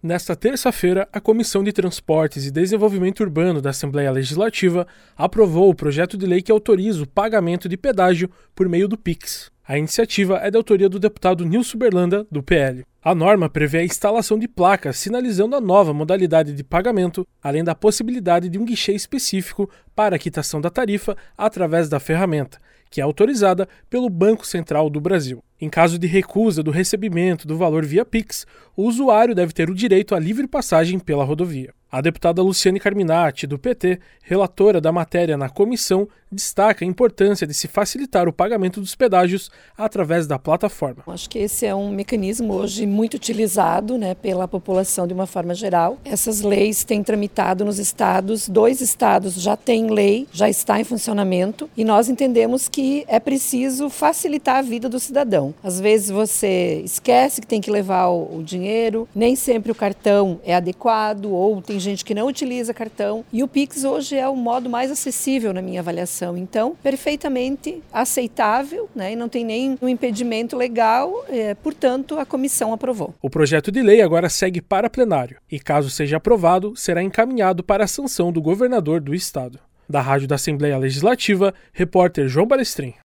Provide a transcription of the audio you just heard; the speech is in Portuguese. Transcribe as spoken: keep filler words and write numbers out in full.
Nesta terça-feira, a Comissão de Transportes e Desenvolvimento Urbano da Assembleia Legislativa aprovou o projeto de lei que autoriza o pagamento de pedágio por meio do Pix. A iniciativa é da autoria do deputado Nilson Berlanda, do P L. A norma prevê a instalação de placas sinalizando a nova modalidade de pagamento, além da possibilidade de um guichê específico para a quitação da tarifa através da ferramenta, que é autorizada pelo Banco Central do Brasil. Em caso de recusa do recebimento do valor via Pix, o usuário deve ter o direito à livre passagem pela rodovia. A deputada Luciane Carminati, do P T, relatora da matéria na comissão, destaca a importância de se facilitar o pagamento dos pedágios através da plataforma. Acho que esse é um mecanismo hoje muito utilizado, né, pela população de uma forma geral. Essas leis têm tramitado nos estados, dois estados já têm lei, já está em funcionamento, e nós entendemos que é preciso facilitar a vida do cidadão. Às vezes você esquece que tem que levar o, o dinheiro, nem sempre o cartão é adequado, ou tem gente que não utiliza cartão, e o Pix hoje é o modo mais acessível na minha avaliação. Então, perfeitamente aceitável, né, e não tem nem um impedimento legal, é, portanto, a comissão aprovou. O projeto de lei agora segue para plenário e, caso seja aprovado, será encaminhado para a sanção do governador do estado. Da Rádio da Assembleia Legislativa, repórter João Balestrin.